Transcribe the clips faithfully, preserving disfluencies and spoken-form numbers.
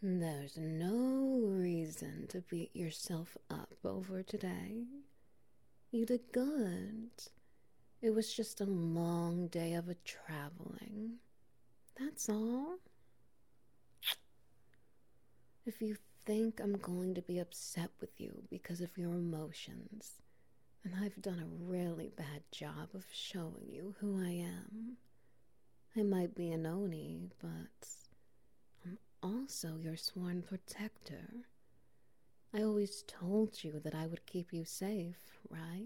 There's no reason to beat yourself up over today. You did good. It was just a long day of a traveling. That's all. If you think I'm going to be upset with you because of your emotions, then I've done a really bad job of showing you who I am. I might be an Oni, but I'm also your sworn protector. I always told you that I would keep you safe, right?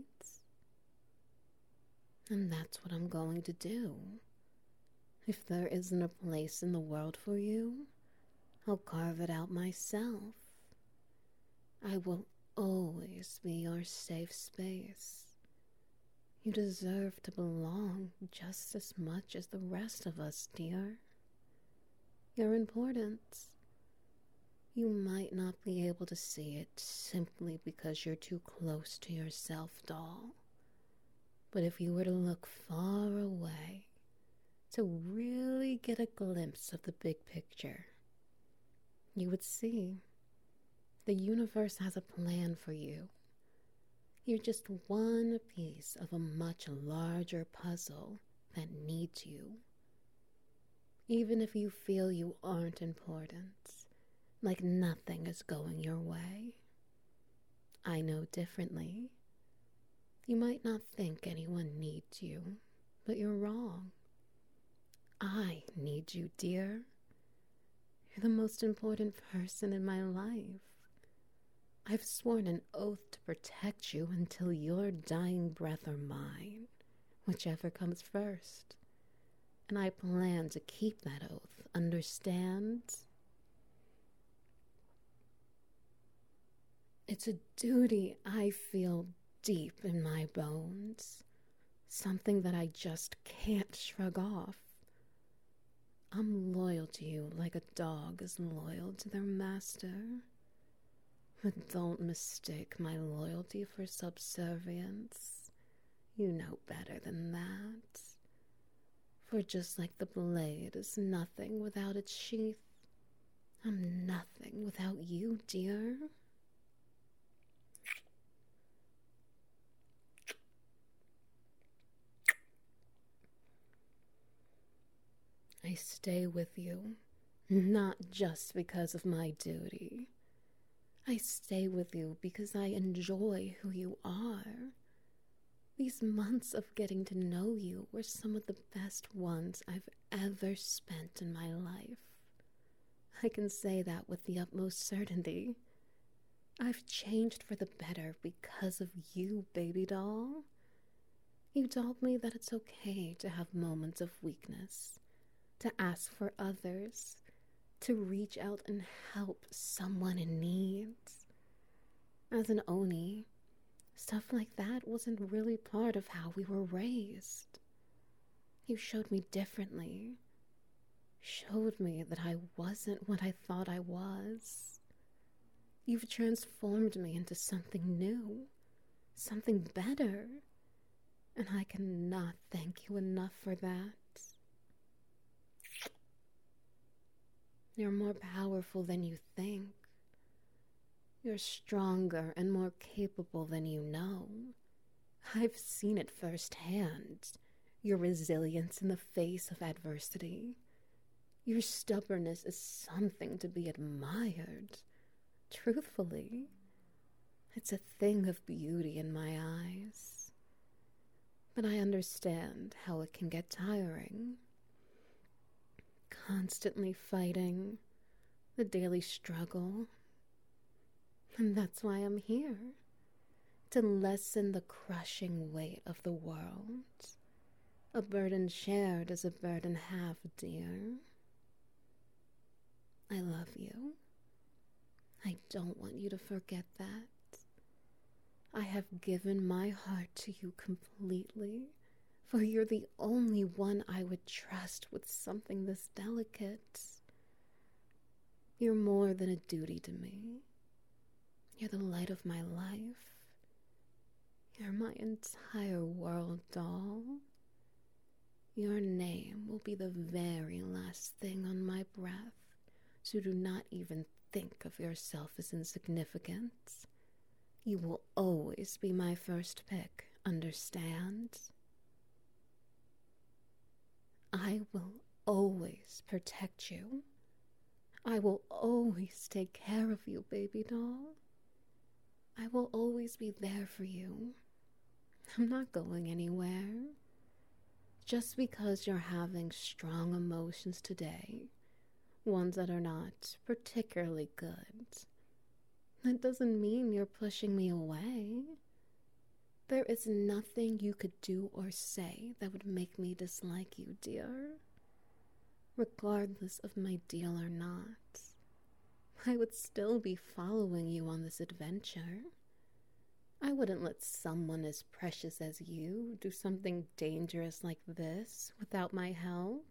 And that's what I'm going to do. If there isn't a place in the world for you, I'll carve it out myself. I will always be your safe space. You deserve to belong just as much as the rest of us, dear. You're important. You might not be able to see it simply because you're too close to yourself, doll. But if you were to look far away, to really get a glimpse of the big picture, you would see the universe has a plan for you. You're just one piece of a much larger puzzle that needs you. Even if you feel you aren't important, like nothing is going your way, I know differently. You might not think anyone needs you, but you're wrong. I need you, dear. You're the most important person in my life. I've sworn an oath to protect you until your dying breath or mine, whichever comes first. And I plan to keep that oath, understand? It's a duty I feel deep in my bones, something that I just can't shrug off. I'm loyal to you like a dog is loyal to their master. But don't mistake my loyalty for subservience. You know better than that. For just like the blade is nothing without its sheath, I'm nothing without you, dear. I stay with you, not just because of my duty. I stay with you because I enjoy who you are. These months of getting to know you were some of the best ones I've ever spent in my life. I can say that with the utmost certainty. I've changed for the better because of you, baby doll. You told me that it's okay to have moments of weakness, to ask for others, to reach out and help someone in need. As an Oni, stuff like that wasn't really part of how we were raised. You showed me differently. Showed me that I wasn't what I thought I was. You've transformed me into something new, something better, and I cannot thank you enough for that. You're more powerful than you think. You're stronger and more capable than you know. I've seen it firsthand. Your resilience in the face of adversity. Your stubbornness is something to be admired. Truthfully, it's a thing of beauty in my eyes. But I understand how it can get tiring. Constantly fighting, the daily struggle. And that's why I'm here, to lessen the crushing weight of the world. A burden shared is a burden half, dear. I love you. I don't want you to forget that. I have given my heart to you completely, for you're the only one I would trust with something this delicate. You're more than a duty to me. You're the light of my life. You're my entire world, doll. Your name will be the very last thing on my breath, So do not even think of yourself as insignificant. You will always be my first pick, understand? I will always protect you. I will always take care of you, baby doll. I will always be there for you. I'm not going anywhere. Just because you're having strong emotions today, ones that are not particularly good, that doesn't mean you're pushing me away. There is nothing you could do or say that would make me dislike you, dear. Regardless of my deal or not, I would still be following you on this adventure. I wouldn't let someone as precious as you do something dangerous like this without my help.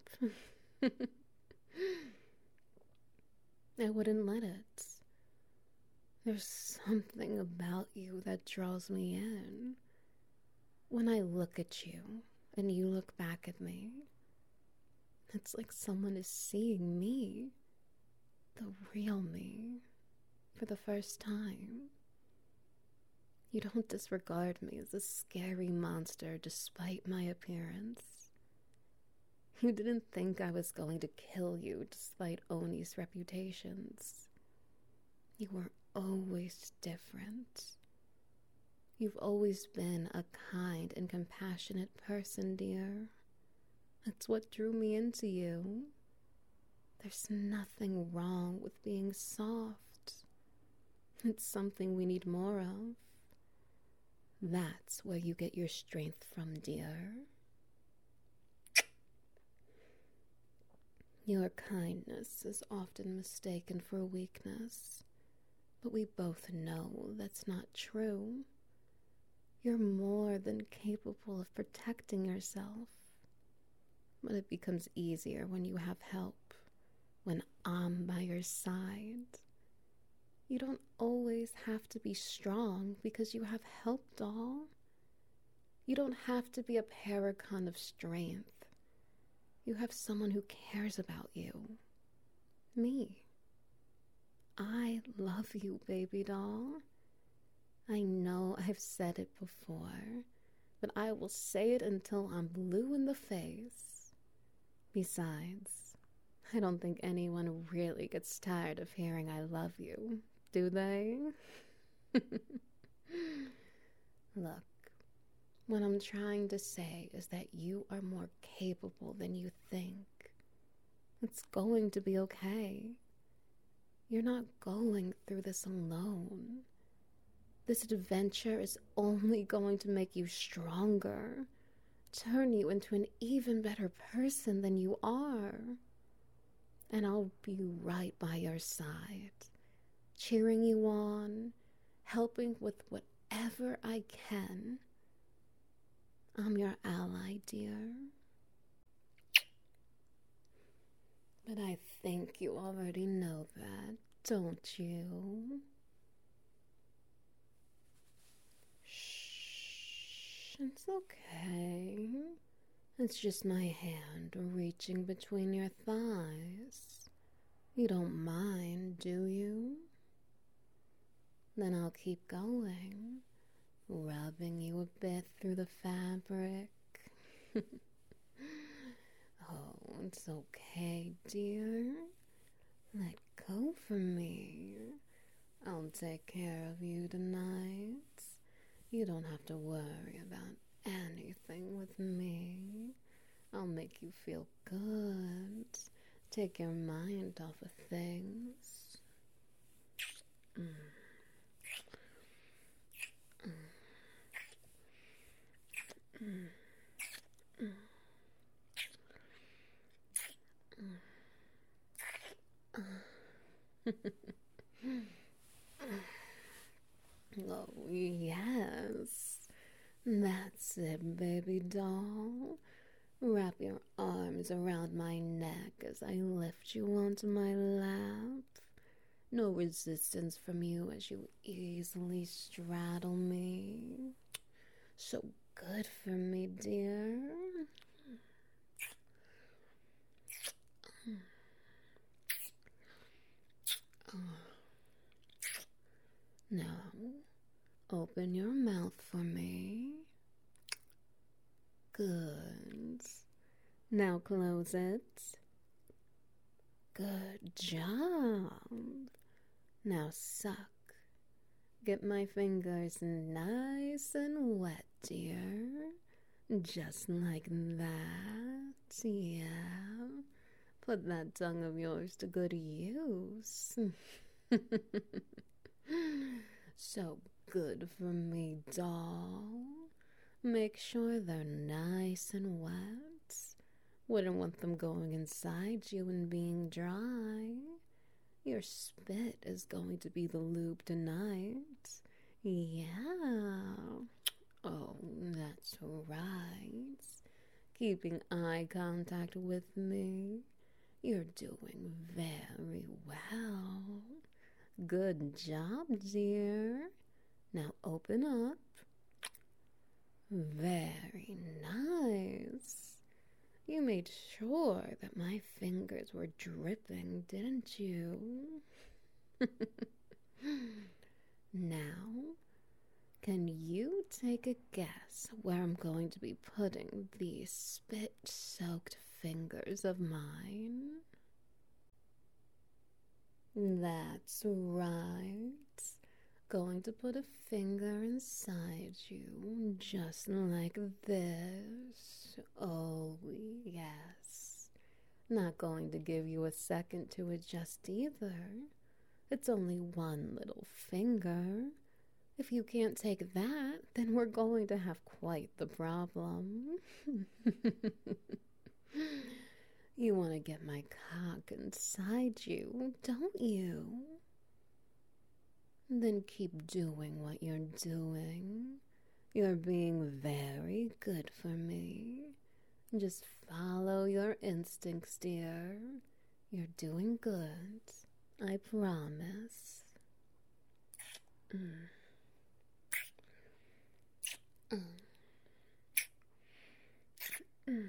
I wouldn't let it. There's something about you that draws me in. When I look at you and you look back at me, it's like someone is seeing me, the real me, for the first time. You don't disregard me as a scary monster despite my appearance. You didn't think I was going to kill you despite Oni's reputations. You were always different. You've always been a kind and compassionate person, dear. That's what drew me into you. There's nothing wrong with being soft. It's something we need more of. That's where you get your strength from, dear. Your kindness is often mistaken for weakness, but we both know that's not true. You're more than capable of protecting yourself, but it becomes easier when you have help, when I'm by your side. You don't always have to be strong because you have help, doll. You don't have to be a paragon of strength. You have someone who cares about you. Me. I love you, baby doll. I know I've said it before, but I will say it until I'm blue in the face. Besides, I don't think anyone really gets tired of hearing I love you, do they? Look, what I'm trying to say is that you are more capable than you think. It's going to be okay. You're not going through this alone. This adventure is only going to make you stronger, turn you into an even better person than you are. And I'll be right by your side, cheering you on, helping with whatever I can. I'm your ally, dear. But I think you already know that, don't you? Shh, it's okay. It's just my hand reaching between your thighs. You don't mind, do you? Then I'll keep going, rubbing you a bit through the fabric. Oh, it's okay, dear. Let go from me. I'll take care of you tonight. You don't have to worry about anything with me. I'll make you feel good. Take your mind off of things. Mm. Mm. Mm. Oh, yes. That's it, baby doll. Wrap your arms around my neck as I lift you onto my lap. No resistance from you as you easily straddle me. So good for me, dear. Open your mouth for me. Good. Now close it. Good job. Now suck. Get my fingers nice and wet, dear. Just like that. Yeah. Put that tongue of yours to good use. So good for me, doll. Make sure they're nice and wet. Wouldn't want them going inside you and being dry. Your spit is going to be the lube tonight. Yeah. Oh, that's right. Keeping eye contact with me. You're doing very well. Good job, dear. Now open up. Very nice. You made sure that my fingers were dripping, didn't you? Now, can you take a guess where I'm going to be putting these spit-soaked fingers of mine? That's right. Going to put a finger inside you, just like this. Oh, yes. Not going to give you a second to adjust either. It's only one little finger. If you can't take that, then we're going to have quite the problem. You want to get my cock inside you, don't you? Then keep doing what you're doing. You're being very good for me. Just follow your instincts, dear. You're doing good. I promise. Mm. Mm. Mm.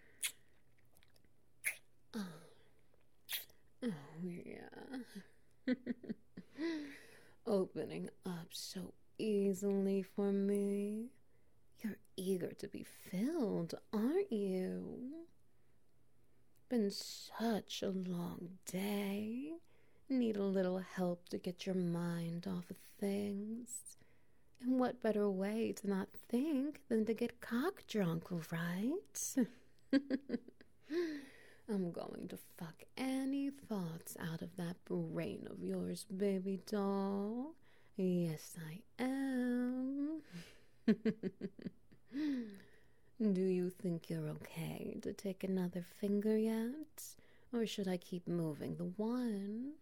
Oh. Oh, yeah. Opening up so easily for me. You're eager to be filled, aren't you? Been such a long day. Need a little help to get your mind off of things. And what better way to not think than to get cock drunk, right? I'm going to fuck any thoughts out of that brain of yours, baby doll. Yes, I am. Do you think you're okay to take another finger yet? Or should I keep moving the one?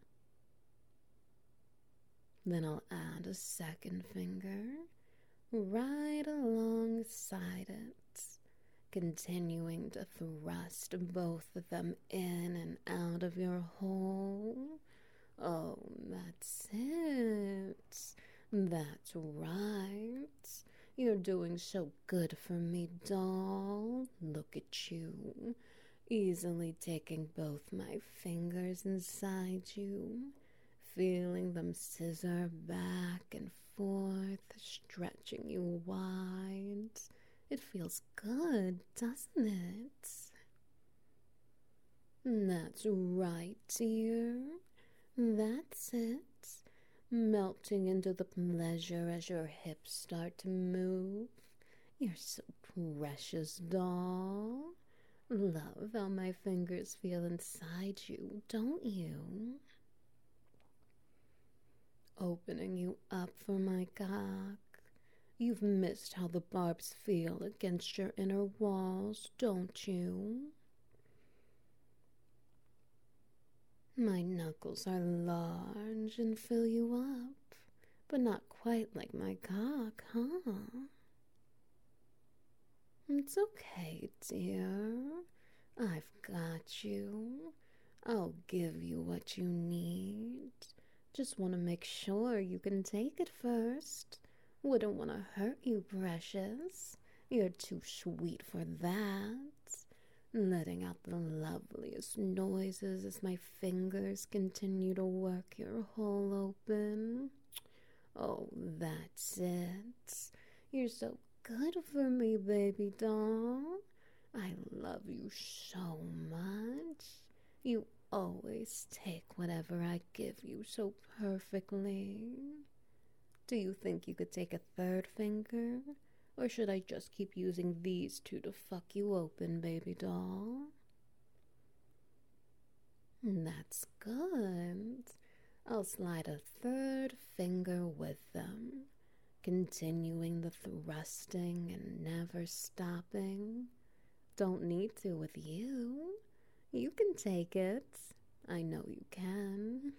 Then I'll add a second finger right alongside it, continuing to thrust both of them in and out of your hole. Oh, that's it. That's right. You're doing so good for me, doll. Look at you, easily taking both my fingers inside you, feeling them scissor back and forth, stretching you wide. It feels good, doesn't it? That's right, dear. That's it. Melting into the pleasure as your hips start to move. You're so precious, doll. Love how my fingers feel inside you, don't you? Opening you up for my cock. You've missed how the barbs feel against your inner walls, don't you? My knuckles are large and fill you up, but not quite like my cock, huh? It's okay, dear. I've got you. I'll give you what you need. Just want to make sure you can take it first. Wouldn't want to hurt you, precious. You're too sweet for that. Letting out the loveliest noises as my fingers continue to work your hole open. Oh, that's it. You're so good for me, baby doll. I love you so much. You always take whatever I give you so perfectly. Do you think you could take a third finger? Or should I just keep using these two to fuck you open, baby doll? That's good. I'll slide a third finger with them, continuing the thrusting and never stopping. Don't need to with you. You can take it. I know you can.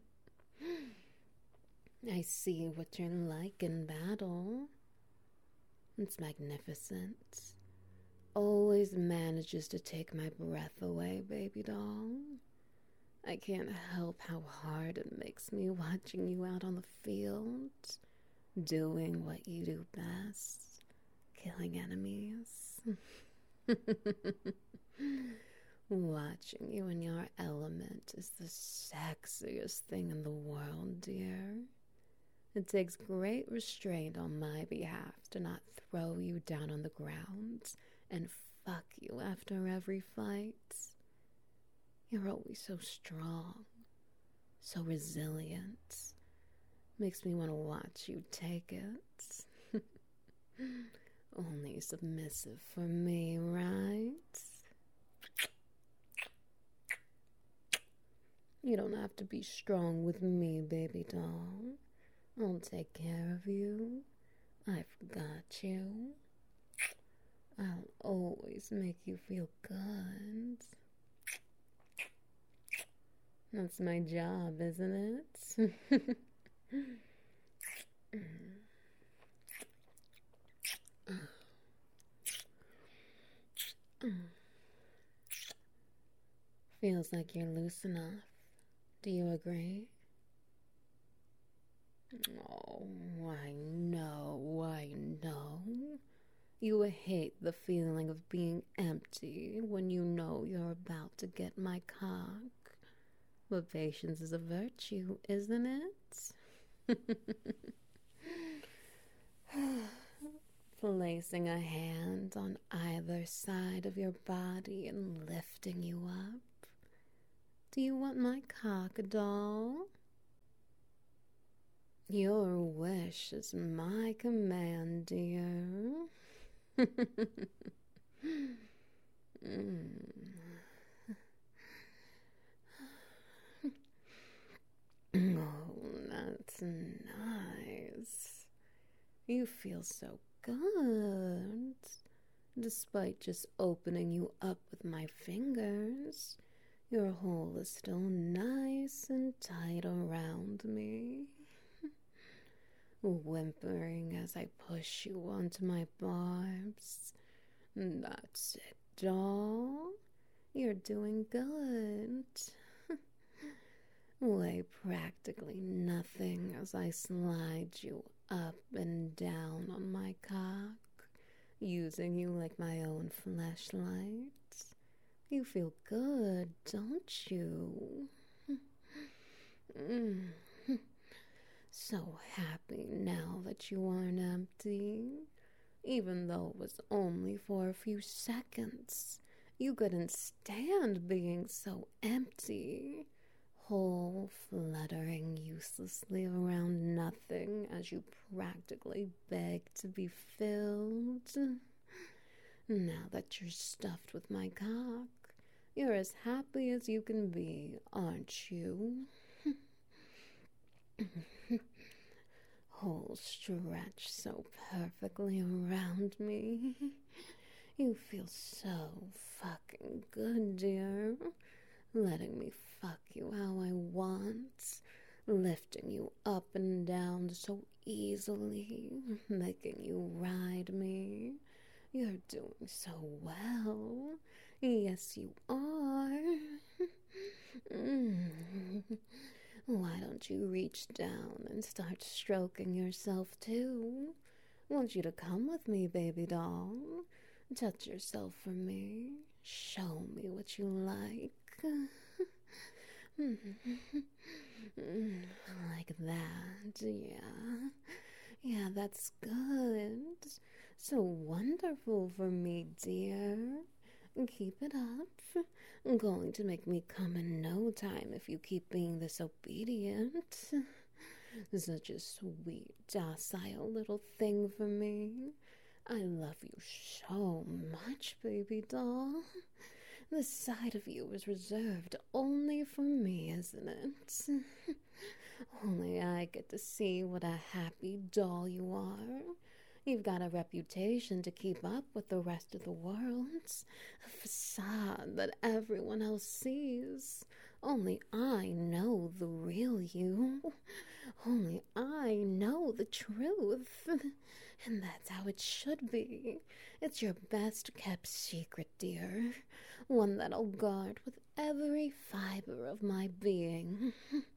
I see what you're like in battle. It's magnificent. Always manages to take my breath away, baby doll. I can't help how hard it makes me watching you out on the field, doing what you do best, killing enemies. Watching you in your element is the sexiest thing in the world, dear. It takes great restraint on my behalf to not throw you down on the ground and fuck you after every fight. You're always so strong, so resilient. Makes me want to watch you take it. Only submissive for me, right? You don't have to be strong with me, baby doll. I'll take care of you. I've got you. I'll always make you feel good. That's my job, isn't it? Feels like you're loose enough. Do you agree? Oh, I know, I know. You hate the feeling of being empty when you know you're about to get my cock. But patience is a virtue, isn't it? Placing a hand on either side of your body and lifting you up. Do you want my cock, doll? Your wish is my command, dear. mm. Oh, that's nice. You feel so good. Despite just opening you up with my fingers, your hole is still nice and tight around me. Whimpering as I push you onto my barbs. That's it, doll. You're doing good. Weigh practically nothing as I slide you up and down on my cock, using you like my own fleshlight. You feel good, don't you? mm. So happy now that you aren't empty. Even though it was only for a few seconds, you couldn't stand being so empty. Whole fluttering uselessly around nothing as you practically beg to be filled. Now that you're stuffed with my cock, you're as happy as you can be, aren't you? Whole stretch so perfectly around me. You feel so fucking good, dear. Letting me fuck you how I want. Lifting you up and down so easily. Making you ride me. You're doing so well. Yes, you are. mm. Why don't you reach down and start stroking yourself too? Want you to come with me, baby doll. Touch yourself for me. Show me what you like. Like that. Yeah. Yeah, that's good. So wonderful for me, dear. Keep it up. Going to make me come in no time if you keep being this obedient. Such a sweet, docile little thing for me. I love you so much, baby doll. This side of you is reserved only for me, isn't it? Only I get to see what a happy doll you are. You've got a reputation to keep up with the rest of the world, a facade that everyone else sees. Only I know the real you. Only I know the truth. And that's how it should be. It's your best kept secret, dear. One that I'll guard with every fiber of my being.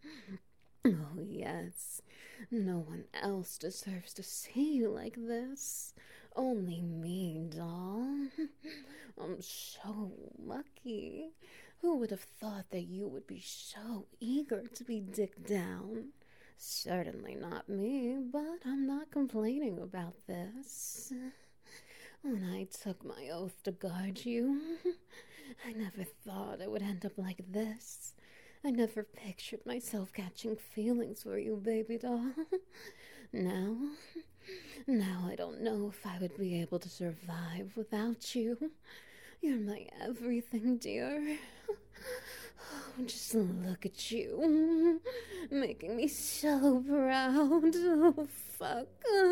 Oh, yes. No one else deserves to see you like this. Only me, doll. I'm so lucky. Who would have thought that you would be so eager to be dicked down? Certainly not me, but I'm not complaining about this. When I took my oath to guard you, I never thought it would end up like this. I never pictured myself catching feelings for you, baby doll. Now, now I don't know if I would be able to survive without you. You're my everything, dear. Oh, just look at you, making me so proud. Oh, fuck.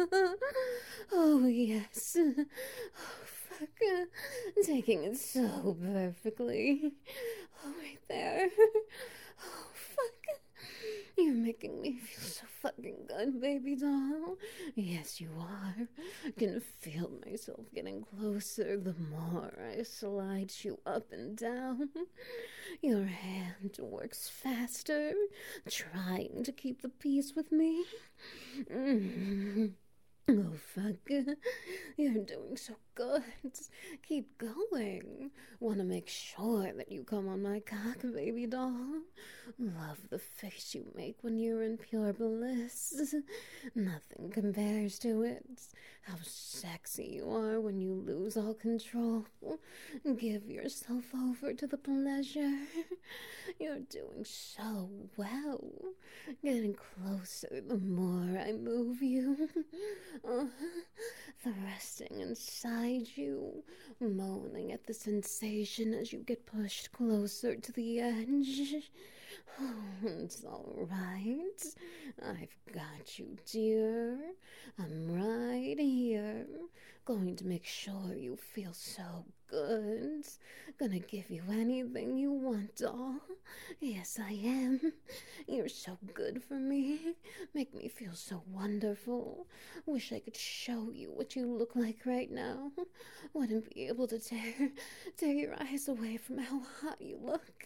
Oh, yes. Oh, fuck. Taking it so perfectly. Oh, right there. Oh, fuck. You're making me feel so fucking good, baby doll. Yes, you are. I can feel myself getting closer the more I slide you up and down. Your hand works faster, trying to keep the peace with me. Mm-hmm. Oh, fuck. You're doing so good. Keep going. Want to make sure that you come on my cock, baby doll. Love the face you make when you're in pure bliss. Nothing compares to it. How sexy you are when you lose all control. Give yourself over to the pleasure. You're doing so well. Getting closer the more I move you. Uh, thrusting inside you, moaning at the sensation as you get pushed closer to the edge. Oh, it's all right. I've got you, dear. I'm right here. Going to make sure you feel so good. Gonna give you anything you want, doll. Yes, I am. You're so good for me. Make me feel so wonderful. Wish I could show you what you look like right now. Wouldn't be able to tear, tear your eyes away from how hot you look.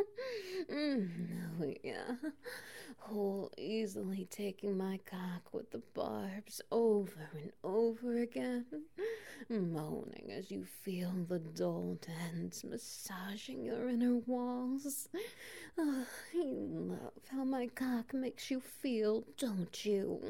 mm, no, yeah. Whole easily taking my cock with the barbs over and over again, moaning as you feel the dull ends massaging your inner walls. Oh, you love how my cock makes you feel, don't you?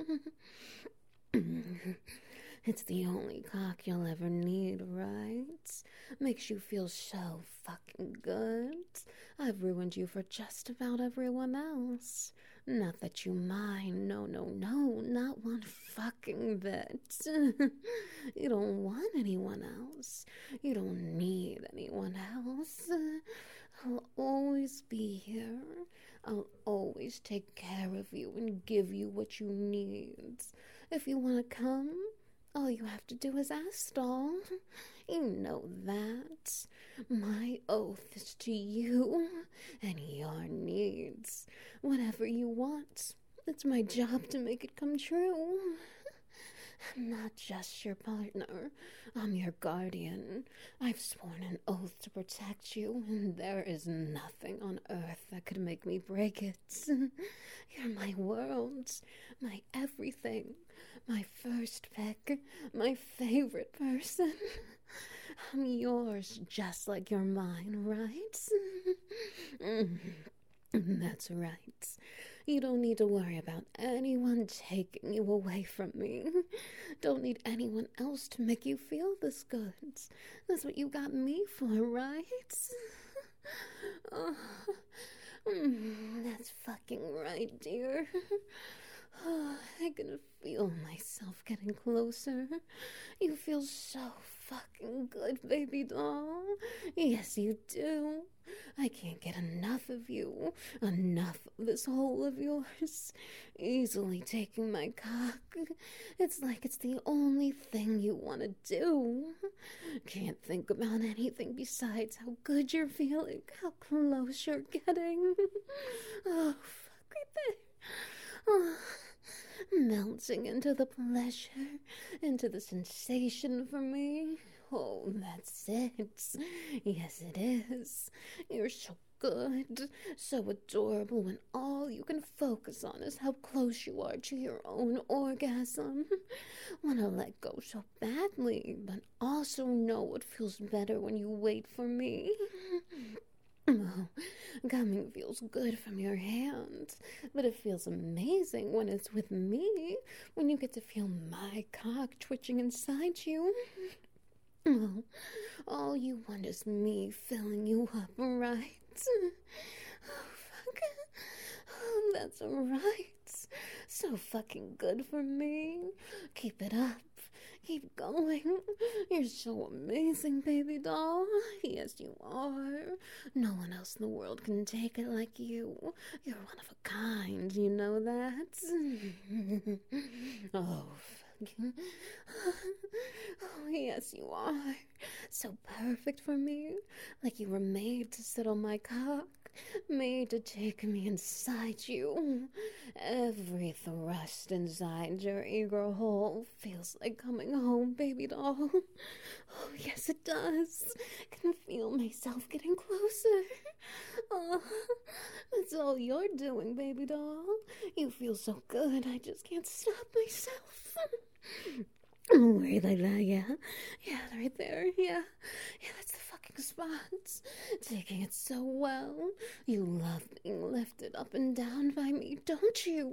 It's the only cock you'll ever need, right? Makes you feel so fucking good. I've ruined you for just about everyone else. Not that you mind, no, no, no, not one fucking bit. You don't want anyone else. You don't need anyone else. I'll always be here. I'll always take care of you and give you what you need. If you want to come, all you have to do is ask, doll. You know that. My oath is to you and your needs. Whatever you want, it's my job to make it come true. I'm not just your partner. I'm your guardian. I've sworn an oath to protect you, and there is nothing on earth that could make me break it. You're my world, my everything, my first pick, my favorite person. I'm yours just like you're mine, right? That's right. You don't need to worry about anyone taking you away from me. Don't need anyone else to make you feel this good. That's what you got me for, right? Oh, mm, that's fucking right, dear. Oh, I can feel myself getting closer. You feel so fucking good, baby doll. Yes, you do. I can't get enough of you. Enough of this hole of yours. Easily taking my cock. It's like it's the only thing you want to do. Can't think about anything besides how good you're feeling, how close you're getting. Oh, fuck right there. Oh, melting into the pleasure, into the sensation for me. Oh, that's it. Yes, it is. You're so good, so adorable when all you can focus on is how close you are to your own orgasm. Want to let go so badly, but also know it feels better when you wait for me. Oh, coming feels good from your hand, but it feels amazing when it's with me, when you get to feel my cock twitching inside you. Oh, all you want is me filling you up, right? Oh, fuck. Oh, that's right. So fucking good for me. Keep it up. Keep going. You're so amazing, baby doll. Yes, you are. No one else in the world can take it like you. You're one of a kind, you know that? Oh, fucking. Oh, yes, you are. So perfect for me. Like you were made to sit on my cock. Made to take me inside you. Every thrust inside your eager hole feels like coming home, baby doll. Oh, yes, it does. Can feel myself getting closer. Oh, that's all you're doing, baby doll. You feel so good, I just can't stop myself. Oh, right like that, yeah. Yeah, right there, yeah. Yeah, that's the fucking spot. Taking it so well. You love being lifted up and down by me, don't you?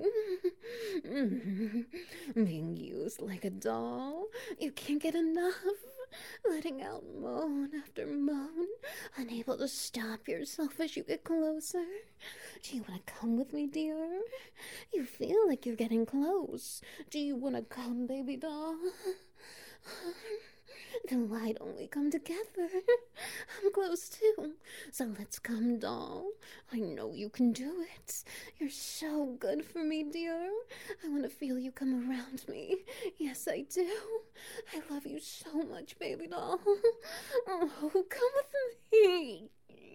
Being used like a doll. You can't get enough. Letting out moan after moan. Unable to stop yourself as you get closer. Do you want to come with me, dear? You feel like you're getting close. Do you want to come, baby doll? Then why don't we come together? I'm close too. So let's come, doll. I know you can do it. You're so good for me, dear. I want to feel you come around me. Yes, I do. I love you so much, baby doll. Oh, come with me.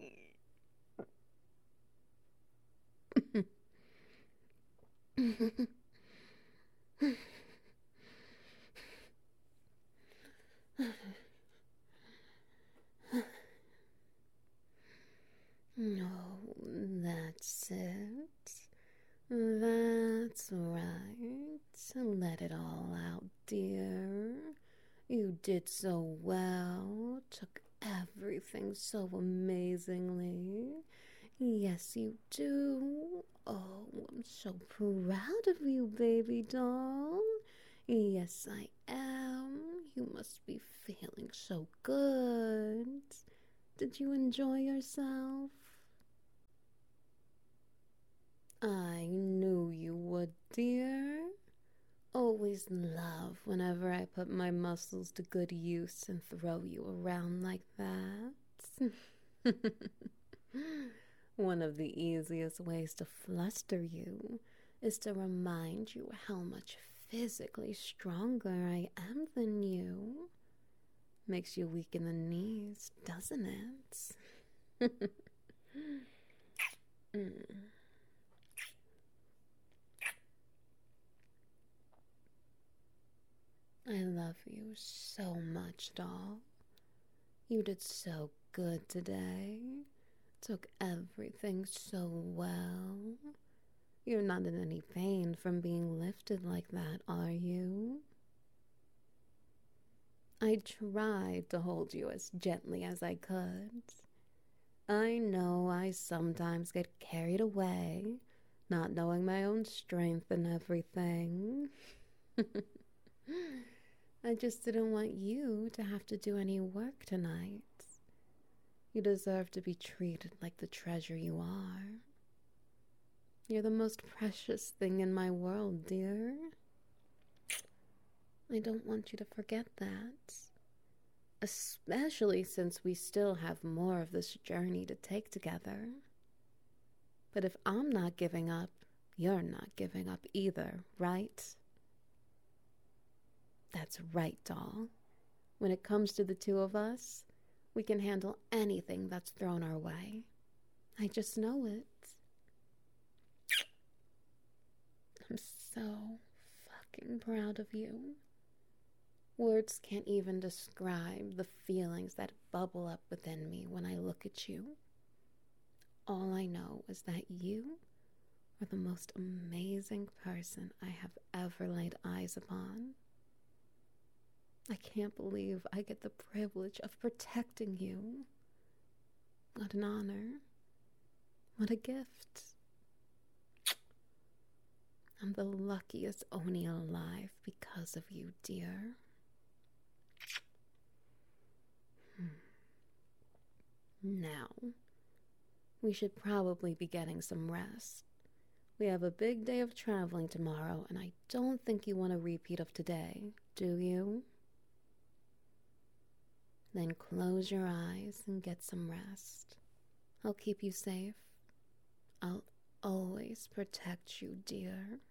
No, that's it. That's right. Let it all out, dear. You did so well. Took everything so amazingly. Yes, you do. Oh, I'm so proud of you, baby doll. Yes, I am. You must be feeling so good. Did you enjoy yourself? I knew you would, dear. Always love whenever I put my muscles to good use and throw you around like that. One of the easiest ways to fluster you is to remind you how much physically stronger I am than you. Makes you weak in the knees, doesn't it? mm. I love you so much, doll. You did so good today. Took everything so well. You're not in any pain from being lifted like that, are you? I tried to hold you as gently as I could. I know I sometimes get carried away, not knowing my own strength and everything. I just didn't want you to have to do any work tonight. You deserve to be treated like the treasure you are. You're the most precious thing in my world, dear. I don't want you to forget that. Especially since we still have more of this journey to take together. But if I'm not giving up, you're not giving up either, right? That's right, doll. When it comes to the two of us, we can handle anything that's thrown our way. I just know it. I'm so fucking proud of you. Words can't even describe the feelings that bubble up within me when I look at you. All I know is that you are the most amazing person I have ever laid eyes upon. I can't believe I get the privilege of protecting you. What an honor. What a gift. I'm the luckiest Oni alive because of you, dear. Now, we should probably be getting some rest. We have a big day of traveling tomorrow, and I don't think you want a repeat of today, do you? Then close your eyes and get some rest. I'll keep you safe. I'll always protect you, dear.